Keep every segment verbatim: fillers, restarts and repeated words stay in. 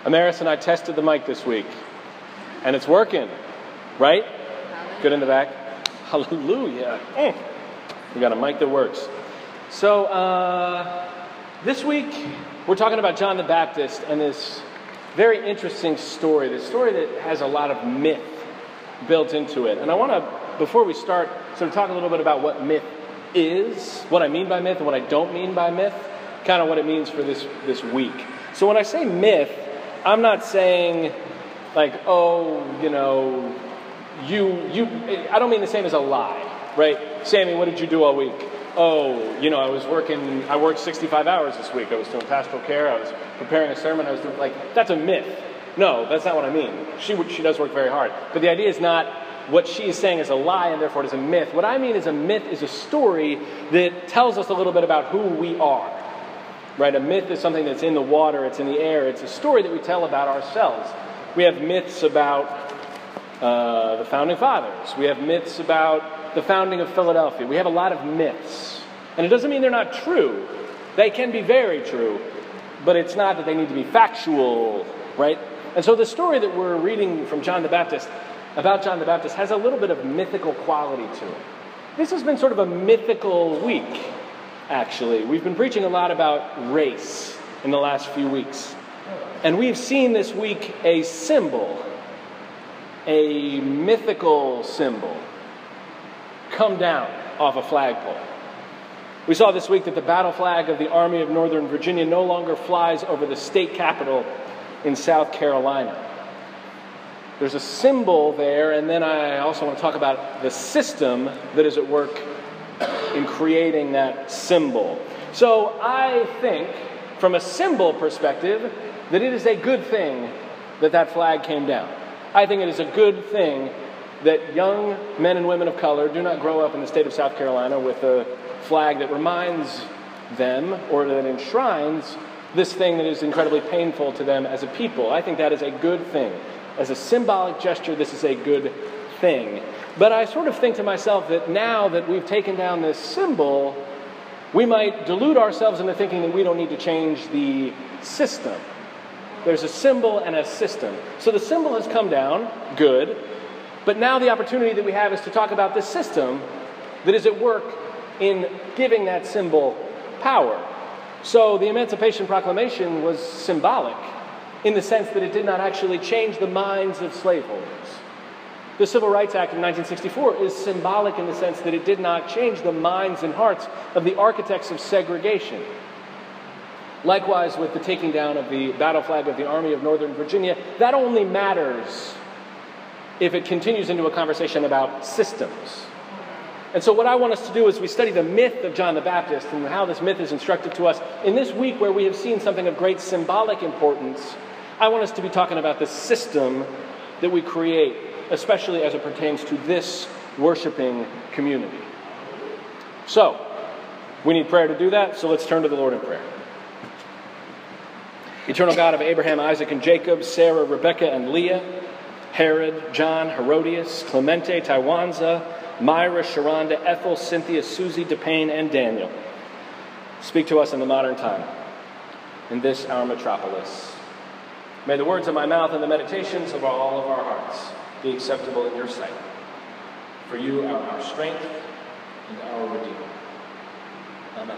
Amaris and I tested the mic this week, and it's working, right? Good in the back. Hallelujah. Mm. We got a mic that works. So uh, this week, we're talking about John the Baptist and this very interesting story, this story that has a lot of myth built into it. And I want to, before we start, sort of talk a little bit about what myth is, what I mean by myth and what I don't mean by myth, kind of what it means for this, this week. So when I say myth, I'm not saying like, oh, you know, you, you, I don't mean the same as a lie, right? Sammy, what did you do all week? Oh, you know, I was working, I worked sixty-five hours this week. I was doing pastoral care. I was preparing a sermon. I was doing, like, that's a myth. No, that's not what I mean. She she does work very hard. But the idea is not what she is saying is a lie and therefore it is a myth. What I mean is a myth is a story that tells us a little bit about who we are. Right? A myth is something that's in the water, it's in the air. It's a story that we tell about ourselves. We have myths about uh, the founding fathers. We have myths about the founding of Philadelphia. We have a lot of myths. And it doesn't mean they're not true. They can be very true. But it's not that they need to be factual, right? And so the story that we're reading from John the Baptist, about John the Baptist, has a little bit of mythical quality to it. This has been sort of a mythical week, actually. We've been preaching a lot about race in the last few weeks. And we've seen this week a symbol, a mythical symbol, come down off a flagpole. We saw this week that the battle flag of the Army of Northern Virginia no longer flies over the state capitol in South Carolina. There's a symbol there, and then I also want to talk about the system that is at work in creating that symbol. So I think, from a symbol perspective, that it is a good thing that that flag came down. I think it is a good thing that young men and women of color do not grow up in the state of South Carolina with a flag that reminds them or that enshrines this thing that is incredibly painful to them as a people. I think that is a good thing. As a symbolic gesture, this is a good thing. But I sort of think to myself that now that we've taken down this symbol, we might delude ourselves into thinking that we don't need to change the system. There's a symbol and a system. So the symbol has come down, good, but now the opportunity that we have is to talk about this system that is at work in giving that symbol power. So the Emancipation Proclamation was symbolic in the sense that it did not actually change the minds of slaveholders. The Civil Rights Act of nineteen sixty-four is symbolic in the sense that it did not change the minds and hearts of the architects of segregation. Likewise, with the taking down of the battle flag of the Army of Northern Virginia, that only matters if it continues into a conversation about systems. And so what I want us to do is we study the myth of John the Baptist and how this myth is instructive to us. In this week where we have seen something of great symbolic importance, I want us to be talking about the system that we create, especially as it pertains to this worshiping community. So, we need prayer to do that, so let's turn to the Lord in prayer. Eternal God of Abraham, Isaac, and Jacob, Sarah, Rebecca, and Leah, Herod, John, Herodias, Clemente, Tywanza, Myra, Sharonda, Ethel, Cynthia, Susie, DePayne, and Daniel. Speak to us in the modern time, in this our metropolis. May the words of my mouth and the meditations of all of our hearts be acceptable in your sight. For you are our strength and our Redeemer. Amen.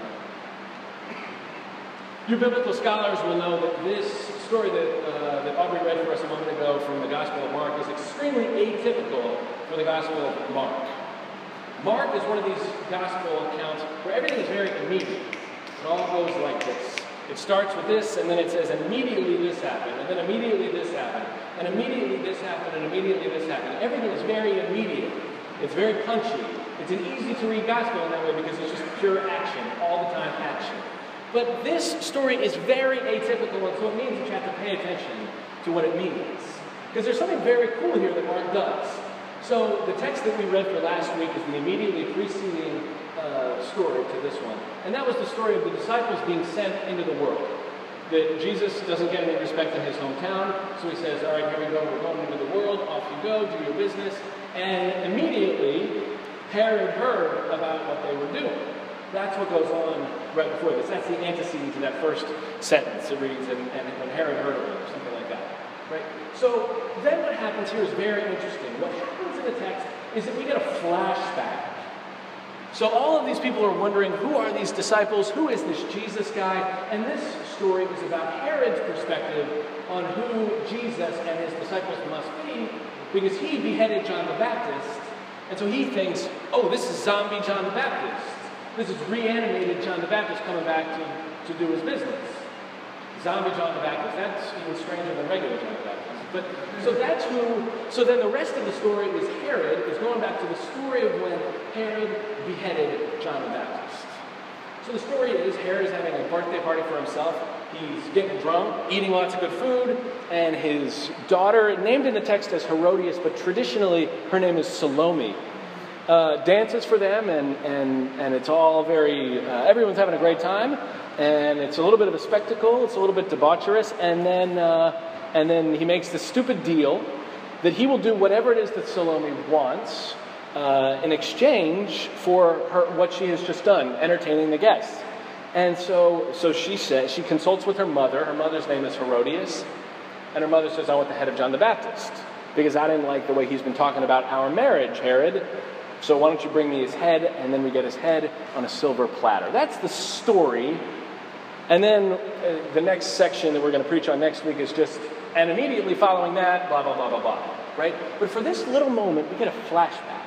You biblical scholars will know that this story that, uh, that Aubrey read for us a moment ago from the Gospel of Mark is extremely atypical for the Gospel of Mark. Mark is one of these Gospel accounts where everything is very immediate. It all goes like this. It starts with this, and then it says, immediately this happened, and then immediately this happened, and immediately this happened, and immediately this happened. Everything is very immediate. It's very punchy. It's an easy-to-read Gospel in that way because it's just pure action, all the time action. But this story is very atypical, and so it means that you have to pay attention to what it means. Because there's something very cool here that Mark does. So the text that we read for last week is the immediately preceding uh, story to this one. And that was the story of the disciples being sent into the world. That Jesus doesn't get any respect in his hometown, so he says, all right, here we go, we're going into the world, off you go, do your business. And immediately, Herod heard about what they were doing. That's what goes on right before this. That's the antecedent to that first sentence. It reads, and, and when Herod heard of it, or something like that. Right? So then what happens here is very interesting. What happens in the text is that we get a flashback. So all of these people are wondering, who are these disciples? Who is this Jesus guy? And this story is about Herod's perspective on who Jesus and his disciples must be, because he beheaded John the Baptist. And so he thinks, oh, this is zombie John the Baptist. This is reanimated John the Baptist coming back to, to do his business. Zombie John the Baptist, that's even stranger than regular John the Baptist. But so that's who, so then the rest of the story is Herod, is going back to the story of when Herod beheaded John the Baptist. So the story is Herod is having a birthday party for himself. He's getting drunk, eating lots of good food, and his daughter, named in the text as Herodias, but traditionally her name is Salome, uh, dances for them, and, and, and it's all very, uh, everyone's having a great time, and it's a little bit of a spectacle, it's a little bit debaucherous, and then, uh, and then he makes this stupid deal that he will do whatever it is that Salome wants uh, in exchange for her, what she has just done, entertaining the guests. And so, so she says, she consults with her mother. Her mother's name is Herodias. And her mother says, I want the head of John the Baptist, because I didn't like the way he's been talking about our marriage, Herod. So why don't you bring me his head, and then we get his head on a silver platter. That's the story. And then uh, the next section that we're going to preach on next week is just, and immediately following that, blah, blah, blah, blah, blah. Right? But for this little moment, we get a flashback.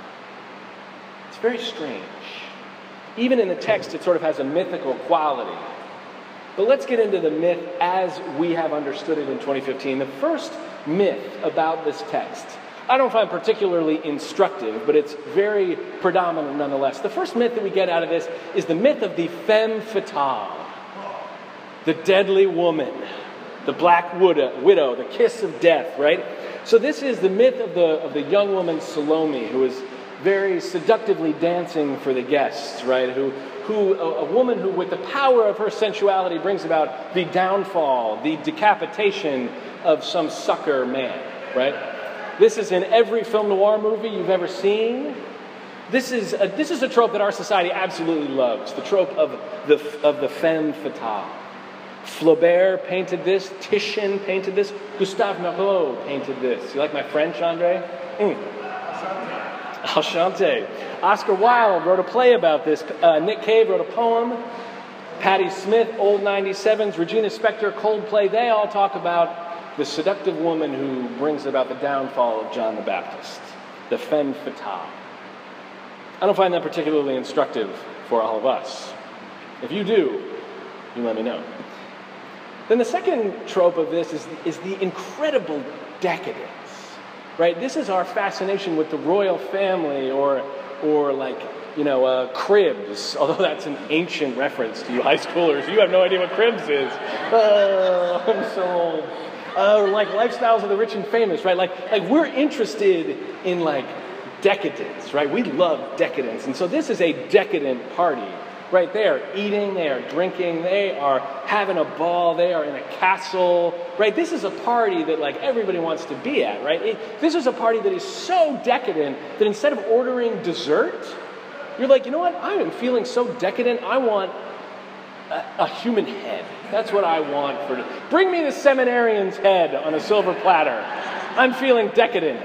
It's very strange. Even in the text, it sort of has a mythical quality. But let's get into the myth as we have understood it in twenty fifteen. The first myth about this text, I don't find particularly instructive, but it's very predominant nonetheless. The first myth that we get out of this is the myth of the femme fatale, the deadly woman, the black widow, the kiss of death, right? So this is the myth of the, of the young woman Salome, who is very seductively dancing for the guests, right? Who, who a, a woman who, with the power of her sensuality, brings about the downfall, the decapitation of some sucker man, right? This is in every film noir movie you've ever seen. This is a, this is a trope that our society absolutely loves, the trope of the of the femme fatale. Flaubert painted this, Titian painted this, Gustave Moreau painted this. You like my French, Andre? Mm. Enchanté. Oscar Wilde wrote a play about this. Uh, Nick Cave wrote a poem. Patti Smith, Old ninety-sevens, Regina Spektor, Coldplay, they all talk about the seductive woman who brings about the downfall of John the Baptist, the femme fatale. I don't find that particularly instructive for all of us. If you do, you let me know. Then the second trope of this is, is the incredible decadence. Right? This is our fascination with the royal family, or, or like, you know, uh, Cribs. Although that's an ancient reference to you high schoolers. You have no idea what Cribs is. Oh, I'm so old. Uh, or like Lifestyles of the Rich and Famous, right? Like, like we're interested in like decadence, right? We love decadence. And so this is a decadent party. Right, they are eating, they are drinking, they are having a ball, they are in a castle, right? This is a party that like everybody wants to be at, right? It, this is a party that is so decadent that instead of ordering dessert, you're like, you know what? I am feeling so decadent, I want a, a human head. That's what I want for, bring me the seminarian's head on a silver platter. I'm feeling decadent.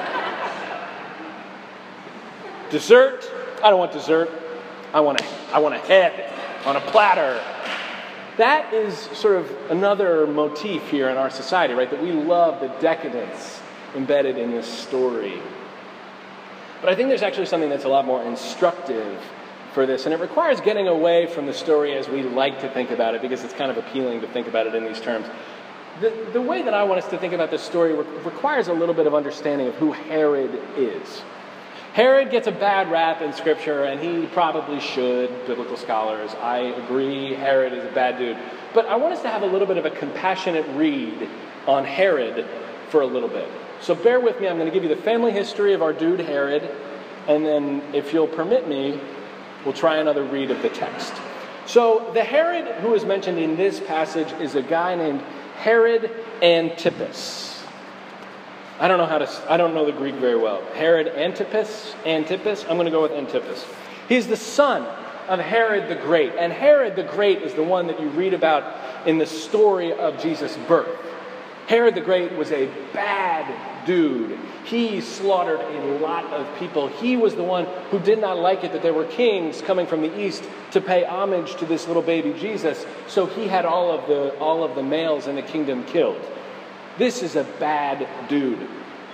Dessert? I don't want dessert. I want a, I want a head on a platter. That is sort of another motif here in our society, right? That we love the decadence embedded in this story. But I think there's actually something that's a lot more instructive for this, and it requires getting away from the story as we like to think about it, because it's kind of appealing to think about it in these terms. The, the way that I want us to think about this story re- requires a little bit of understanding of who Herod is. Herod gets a bad rap in Scripture, and he probably should, biblical scholars. I agree, Herod is a bad dude. But I want us to have a little bit of a compassionate read on Herod for a little bit. So bear with me, I'm going to give you the family history of our dude Herod, and then, if you'll permit me, we'll try another read of the text. So the Herod who is mentioned in this passage is a guy named Herod Antipas. I don't know how to, I don't know the Greek very well. Herod Antipas, Antipas, I'm going to go with Antipas. He's the son of Herod the Great. And Herod the Great is the one that you read about in the story of Jesus' birth. Herod the Great was a bad dude. He slaughtered a lot of people. He was the one who did not like it that there were kings coming from the east to pay homage to this little baby Jesus. So he had all of the all of the males in the kingdom killed. This is a bad dude.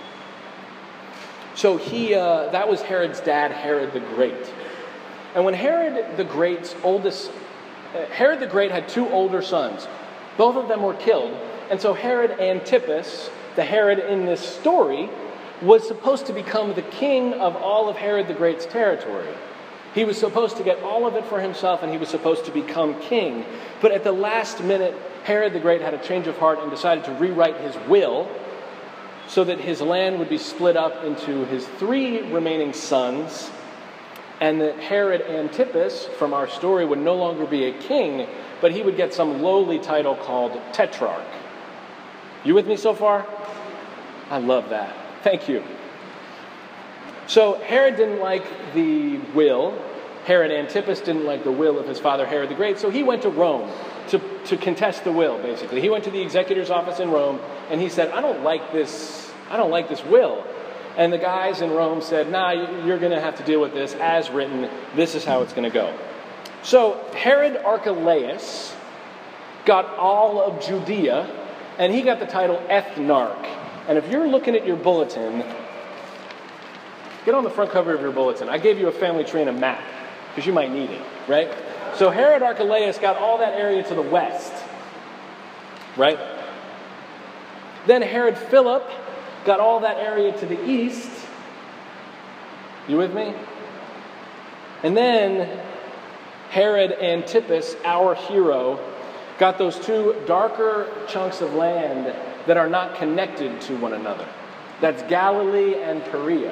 So he uh, that was Herod's dad, Herod the Great. And when Herod the Great's oldest, uh, Herod the Great had two older sons. Both of them were killed. And so Herod Antipas, the Herod in this story, was supposed to become the king of all of Herod the Great's territory. He was supposed to get all of it for himself, and he was supposed to become king. But at the last minute, Herod the Great had a change of heart and decided to rewrite his will so that his land would be split up into his three remaining sons, and that Herod Antipas, from our story, would no longer be a king, but he would get some lowly title called Tetrarch. You with me so far? I love that. Thank you. So Herod didn't like the will. Herod Antipas didn't like the will of his father Herod the Great, so he went to Rome to, to contest the will, basically. He went to the executor's office in Rome, and he said, I don't like this, I don't like this will. And the guys in Rome said, nah, you're going to have to deal with this as written. This is how it's going to go. So Herod Archelaus got all of Judea, and he got the title ethnarch. And if you're looking at your bulletin, get on the front cover of your bulletin. I gave you a family tree and a map, because you might need it, right? So Herod Archelaus got all that area to the west, right? Then Herod Philip got all that area to the east. You with me? And then Herod Antipas, our hero, got those two darker chunks of land that are not connected to one another. That's Galilee and Perea.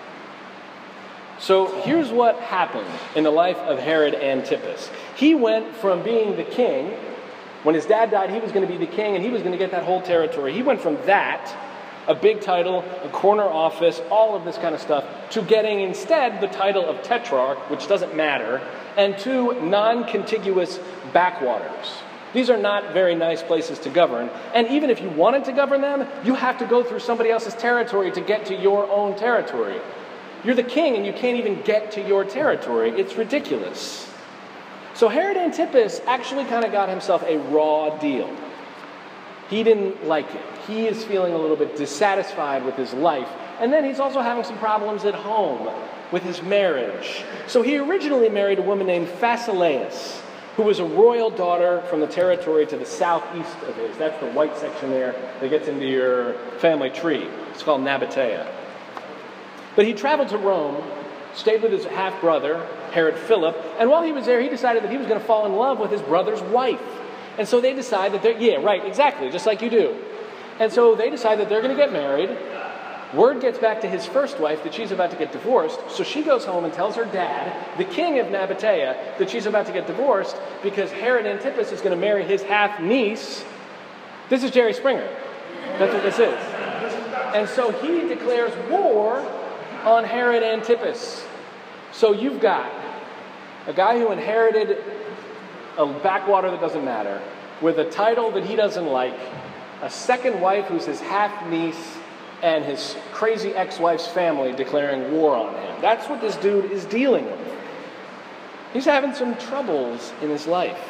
So here's what happened in the life of Herod Antipas. He went from being the king. When his dad died, he was going to be the king, and he was going to get that whole territory. He went from that, a big title, a corner office, all of this kind of stuff, to getting instead the title of Tetrarch, which doesn't matter, and two non-contiguous backwaters. These are not very nice places to govern. And even if you wanted to govern them, you have to go through somebody else's territory to get to your own territory. You're the king and you can't even get to your territory. It's ridiculous. So Herod Antipas actually kind of got himself a raw deal. He didn't like it. He is feeling a little bit dissatisfied with his life. And then he's also having some problems at home with his marriage. So he originally married a woman named Phasaelis, who was a royal daughter from the territory to the southeast of his. That's the white section there that gets into your family tree. It's called Nabatea. But he traveled to Rome, stayed with his half-brother, Herod Philip, and while he was there, he decided that he was going to fall in love with his brother's wife. And so they decide that they're, yeah, right, exactly, just like you do. And so they decide that they're going to get married. Word gets back to his first wife that she's about to get divorced, so she goes home and tells her dad, the king of Nabatea, that she's about to get divorced because Herod Antipas is going to marry his half-niece. This is Jerry Springer. That's what this is. And so he declares war on Herod Antipas. So you've got a guy who inherited a backwater that doesn't matter, with a title that he doesn't like, a second wife who's his half-niece, and his crazy ex-wife's family declaring war on him. That's what this dude is dealing with. He's having some troubles in his life.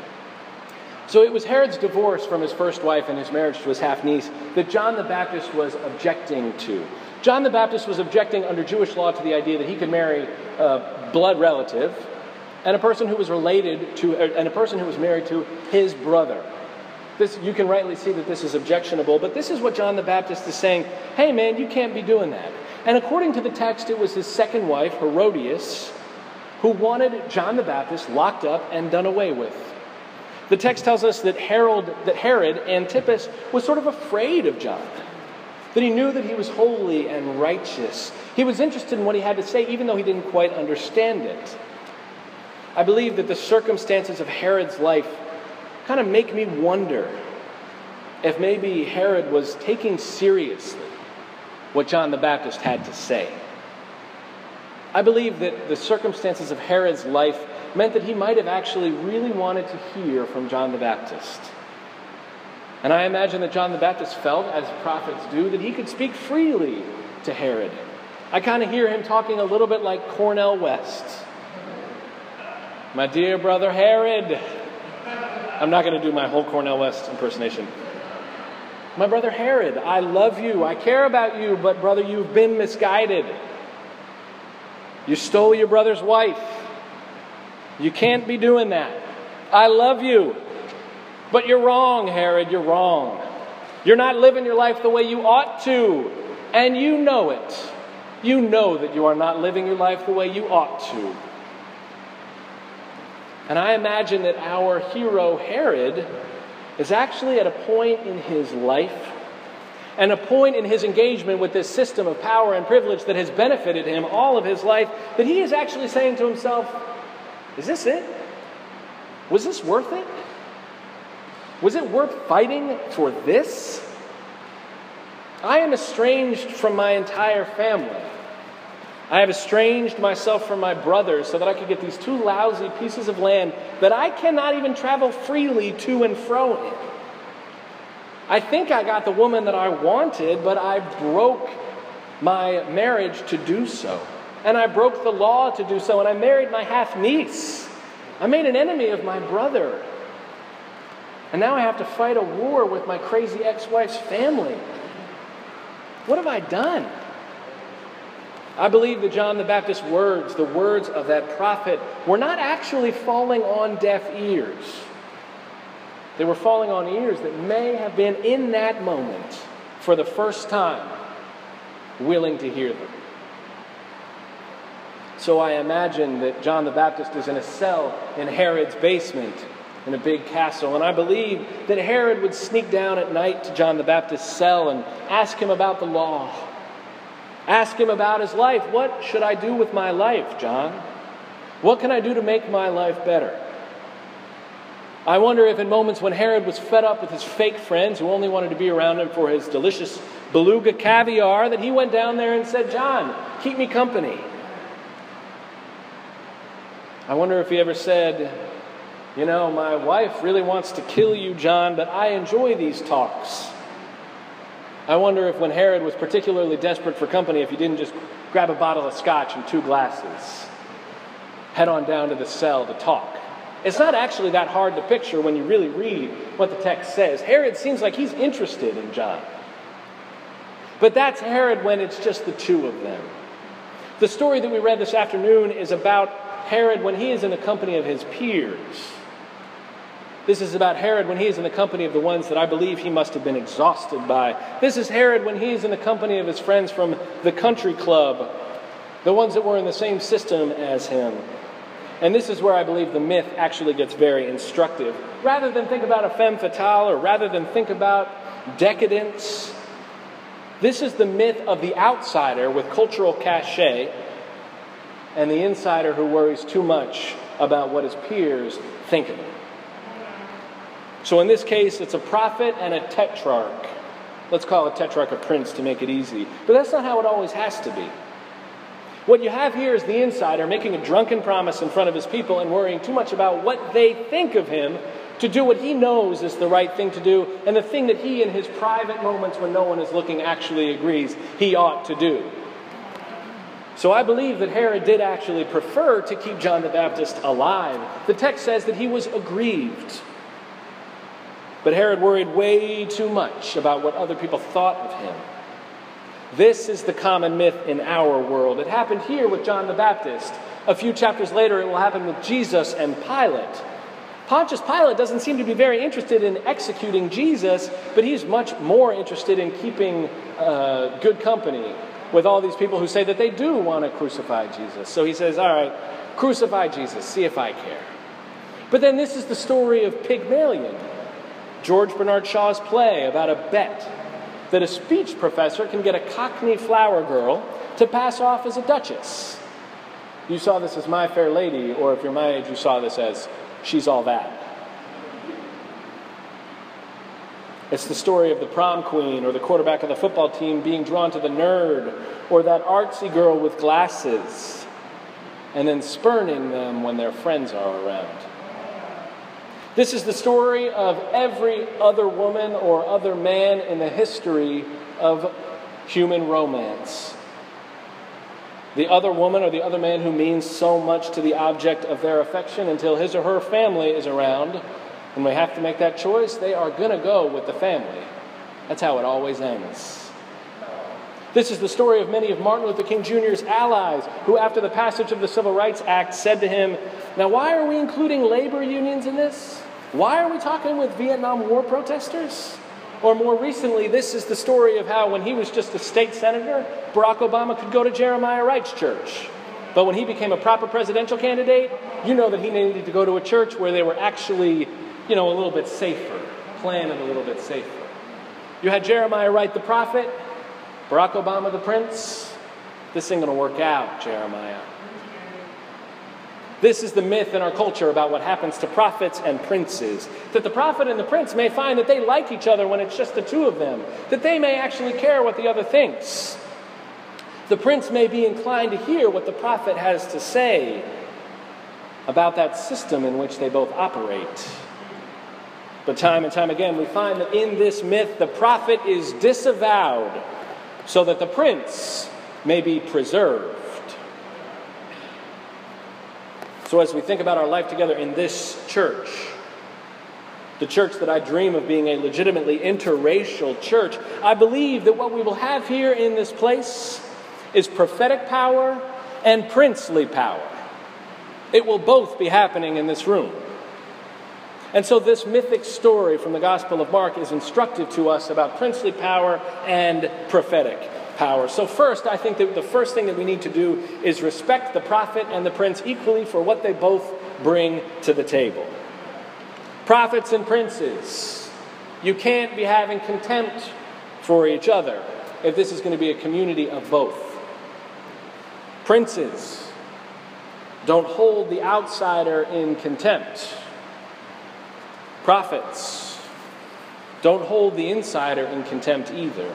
So it was Herod's divorce from his first wife and his marriage to his half-niece that John the Baptist was objecting to. John the Baptist was objecting under Jewish law to the idea that he could marry a blood relative and a person who was related to, and a person who was married to his brother. This, you can rightly see that this is objectionable, but this is what John the Baptist is saying. Hey man, you can't be doing that. And according to the text, it was his second wife, Herodias, who wanted John the Baptist locked up and done away with. The text tells us that Herod, that Herod Antipas was sort of afraid of John, that he knew that he was holy and righteous. He was interested in what he had to say, even though he didn't quite understand it. I believe that the circumstances of Herod's life kind of make me wonder if maybe Herod was taking seriously what John the Baptist had to say. I believe that the circumstances of Herod's life meant that he might have actually really wanted to hear from John the Baptist. And I imagine that John the Baptist felt, as prophets do, that he could speak freely to Herod. I kind of hear him talking a little bit like Cornel West. My dear brother Herod. I'm not going to do my whole Cornel West impersonation. My brother Herod, I love you. I care about you, but brother, you've been misguided. You stole your brother's wife. You can't be doing that. I love you. But you're wrong, Herod. You're wrong. You're not living your life the way you ought to. And you know it. You know that you are not living your life the way you ought to. And I imagine that our hero, Herod, is actually at a point in his life and a point in his engagement with this system of power and privilege that has benefited him all of his life, that he is actually saying to himself, is this it? Was this worth it? Was it worth fighting for this? I am estranged from my entire family. I have estranged myself from my brothers so that I could get these two lousy pieces of land that I cannot even travel freely to and fro in. I think I got the woman that I wanted, but I broke my marriage to do so. And I broke the law to do so, and I married my half-niece. I made an enemy of my brother. And now I have to fight a war with my crazy ex-wife's family. What have I done? I believe that John the Baptist's words, the words of that prophet, were not actually falling on deaf ears. They were falling on ears that may have been in that moment, for the first time, willing to hear them. So I imagine that John the Baptist is in a cell in Herod's basement in a big castle. And I believe that Herod would sneak down at night to John the Baptist's cell and ask him about the law. Ask him about his life. What should I do with my life, John? What can I do to make my life better? I wonder if in moments when Herod was fed up with his fake friends who only wanted to be around him for his delicious beluga caviar, that he went down there and said, John, keep me company. I wonder if he ever said, you know, my wife really wants to kill you, John, but I enjoy these talks. I wonder if when Herod was particularly desperate for company, if he didn't just grab a bottle of scotch and two glasses, head on down to the cell to talk. It's not actually that hard to picture when you really read what the text says. Herod seems like he's interested in John. But that's Herod when it's just the two of them. The story that we read this afternoon is about Herod when he is in the company of his peers. This is about Herod when he is in the company of the ones that I believe he must have been exhausted by. This is Herod when he is in the company of his friends from the country club, the ones that were in the same system as him. And this is where I believe the myth actually gets very instructive. Rather than think about a femme fatale, or rather than think about decadence, this is the myth of the outsider with cultural cachet and the insider who worries too much about what his peers think of him. So in this case, it's a prophet and a tetrarch. Let's call a tetrarch a prince to make it easy. But that's not how it always has to be. What you have here is the insider making a drunken promise in front of his people and worrying too much about what they think of him to do what he knows is the right thing to do, and the thing that he in his private moments when no one is looking actually agrees he ought to do. So I believe that Herod did actually prefer to keep John the Baptist alive. The text says that he was aggrieved. But Herod worried way too much about what other people thought of him. This is the common myth in our world. It happened here with John the Baptist. A few chapters later, it will happen with Jesus and Pilate. Pontius Pilate doesn't seem to be very interested in executing Jesus, but he's much more interested in keeping uh, good company with all these people who say that they do want to crucify Jesus. So he says, all right, crucify Jesus, see if I care. But then this is the story of Pygmalion, George Bernard Shaw's play about a bet that a speech professor can get a Cockney flower girl to pass off as a duchess. You saw this as My Fair Lady, or if you're my age, you saw this as She's All That. It's the story of the prom queen or the quarterback of the football team being drawn to the nerd or that artsy girl with glasses. and then spurning them when their friends are around. This is the story of every other woman or other man in the history of human romance. The other woman or the other man who means so much to the object of their affection until his or her family is around. When they have to make that choice, they are going to go with the family. That's how it always ends. This is the story of many of Martin Luther King Junior's allies who, after the passage of the Civil Rights Act, said to him, "Now why are we including labor unions in this? Why are we talking with Vietnam War protesters?" Or more recently, this is the story of how when he was just a state senator, Barack Obama could go to Jeremiah Wright's church. But when he became a proper presidential candidate, you know that he needed to go to a church where they were actually, you know, a little bit safer, planning a little bit safer. You had Jeremiah Wright the prophet, Barack Obama the prince. This ain't going to work out, Jeremiah. This is the myth in our culture about what happens to prophets and princes. That the prophet and the prince may find that they like each other when it's just the two of them. That they may actually care what the other thinks. The prince may be inclined to hear what the prophet has to say about that system in which they both operate. But time and time again, we find that in this myth, the prophet is disavowed so that the prince may be preserved. So as we think about our life together in this church, the church that I dream of being a legitimately interracial church, I believe that what we will have here in this place is prophetic power and princely power. It will both be happening in this room. And so this mythic story from the Gospel of Mark is instructive to us about princely power and prophetic power. So first, I think that the first thing that we need to do is respect the prophet and the prince equally for what they both bring to the table. Prophets and princes, you can't be having contempt for each other if this is going to be a community of both. Princes, don't hold the outsider in contempt. Prophets, don't hold the insider in contempt either.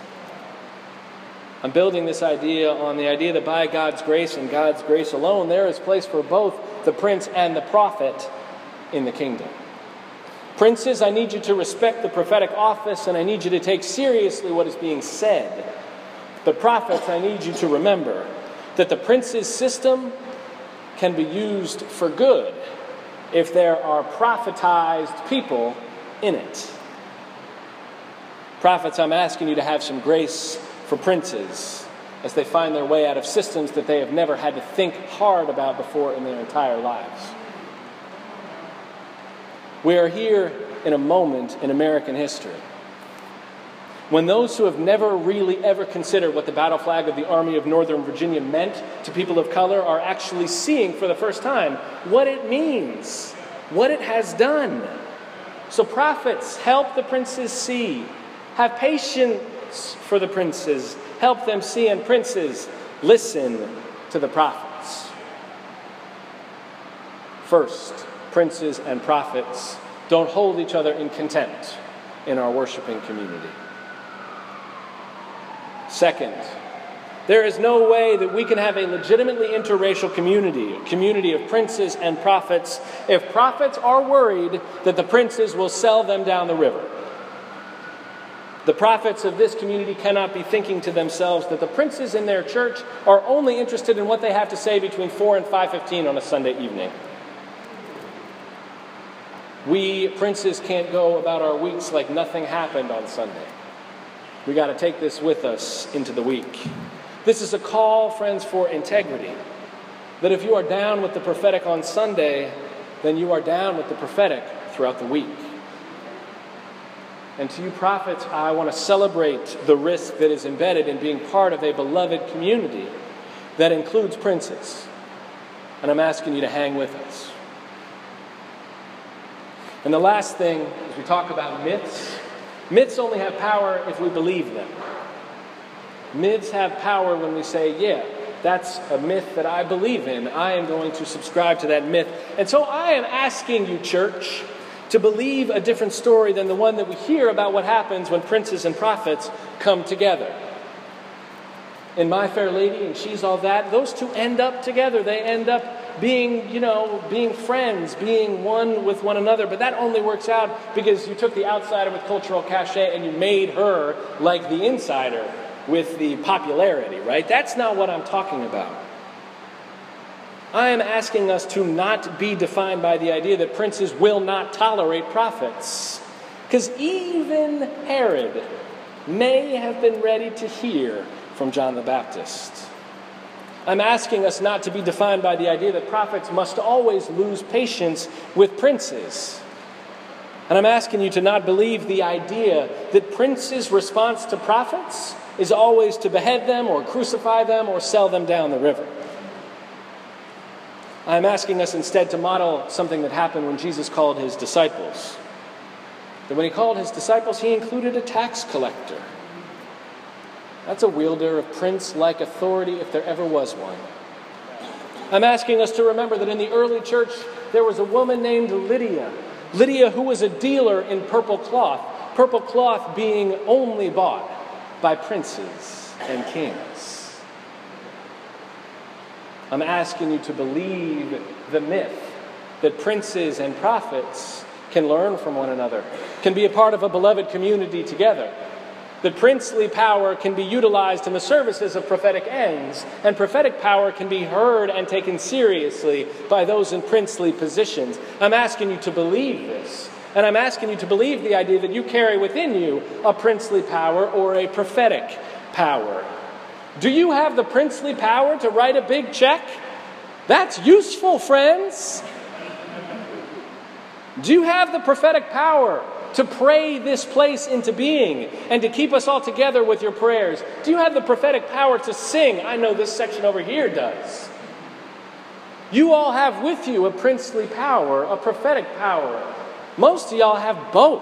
I'm building this idea on the idea that by God's grace and God's grace alone, there is place for both the prince and the prophet in the kingdom. Princes, I need you to respect the prophetic office, and I need you to take seriously what is being said. But prophets, I need you to remember that the prince's system can be used for good if there are prophetized people in it. Prophets, I'm asking you to have some grace for princes as they find their way out of systems that they have never had to think hard about before in their entire lives. We are here in a moment in American history when those who have never really ever considered what the battle flag of the Army of Northern Virginia meant to people of color are actually seeing for the first time what it means, what it has done. So prophets, help the princes see. Have patience for the princes. Help them see, and princes, listen to the prophets. First, princes and prophets, don't hold each other in contempt in our worshiping community. Second, there is no way that we can have a legitimately interracial community, a community of princes and prophets, if prophets are worried that the princes will sell them down the river. The prophets of this community cannot be thinking to themselves that the princes in their church are only interested in what they have to say between four and five fifteen on a Sunday evening. We princes can't go about our weeks like nothing happened on Sunday. We got to take this with us into the week. This is a call, friends, for integrity. That if you are down with the prophetic on Sunday, then you are down with the prophetic throughout the week. And to you prophets, I want to celebrate the risk that is embedded in being part of a beloved community that includes princes. And I'm asking you to hang with us. And the last thing, as we talk about myths, myths only have power if we believe them. Myths have power when we say, yeah, that's a myth that I believe in. I am going to subscribe to that myth. And so I am asking you, church, to believe a different story than the one that we hear about what happens when princes and prophets come together. in My Fair Lady and She's All That, those two end up together. They end up being, you know, being friends, being one with one another. But that only works out because you took the outsider with cultural cachet and you made her like the insider with the popularity, right? That's not what I'm talking about. I am asking us to not be defined by the idea that princes will not tolerate prophets. Because even Herod may have been ready to hear from John the Baptist. I'm asking us not to be defined by the idea that prophets must always lose patience with princes. And I'm asking you to not believe the idea that princes' response to prophets is always to behead them or crucify them or sell them down the river. I'm asking us instead to model something that happened when Jesus called his disciples. That when he called his disciples, he included a tax collector. That's a wielder of prince-like authority if there ever was one. I'm asking us to remember that in the early church, there was a woman named Lydia. Lydia, who was a dealer in purple cloth. Purple cloth being only bought by princes and kings. I'm asking you to believe the myth that princes and prophets can learn from one another, can be a part of a beloved community together. That princely power can be utilized in the services of prophetic ends, and prophetic power can be heard and taken seriously by those in princely positions. I'm asking you to believe this, and I'm asking you to believe the idea that you carry within you a princely power or a prophetic power. Do you have the princely power to write a big check? That's useful, friends. Do you have the prophetic power to pray this place into being and to keep us all together with your prayers? Do you have the prophetic power to sing? I know this section over here does. You all have with you a princely power, a prophetic power. Most of y'all have both.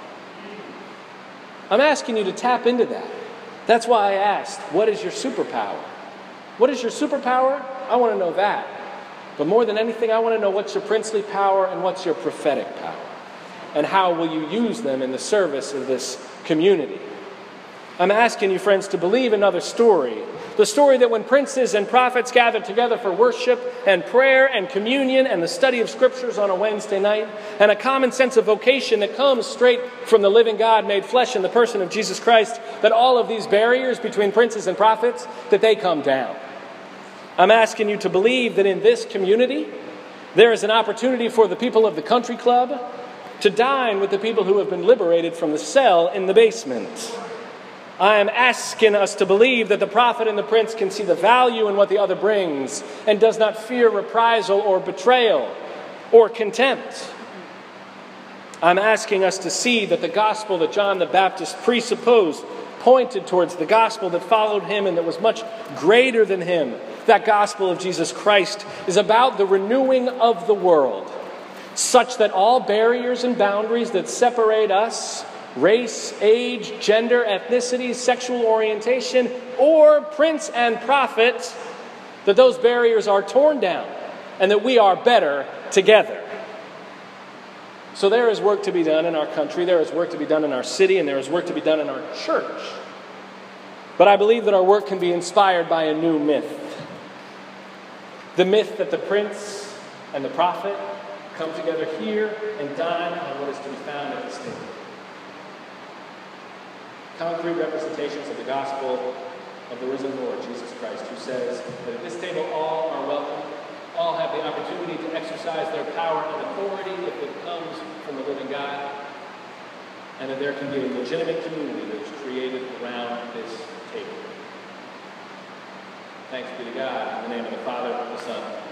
I'm asking you to tap into that. That's why I asked, what is your superpower? What is your superpower? I want to know that. But more than anything, I want to know what's your princely power and what's your prophetic power. And how will you use them in the service of this community? I'm asking you, friends, to believe another story. The story that when princes and prophets gathered together for worship and prayer and communion and the study of scriptures on a Wednesday night, and a common sense of vocation that comes straight from the living God made flesh in the person of Jesus Christ, that all of these barriers between princes and prophets, that they come down. I'm asking you to believe that in this community, there is an opportunity for the people of the country club to dine with the people who have been liberated from the cell in the basement. I am asking us to believe that the prophet and the prince can see the value in what the other brings and does not fear reprisal or betrayal or contempt. I'm asking us to see that the gospel that John the Baptist presupposed pointed towards the gospel that followed him and that was much greater than him. That gospel of Jesus Christ is about the renewing of the world, such that all barriers and boundaries that separate us, race, age, gender, ethnicity, sexual orientation, or prince and prophet, that those barriers are torn down and that we are better together. So there is work to be done in our country, there is work to be done in our city, and there is work to be done in our church. But I believe that our work can be inspired by a new myth. The myth that the prince and the prophet come together here and dine on what is to be found at this table. Concrete representations of the gospel of the risen Lord Jesus Christ, who says that at this table all are welcome, all have the opportunity to exercise their power and authority if it comes from the living God, and that there can be a legitimate community that is created around this table. Thanks be to God, in the name of the Father, the Son,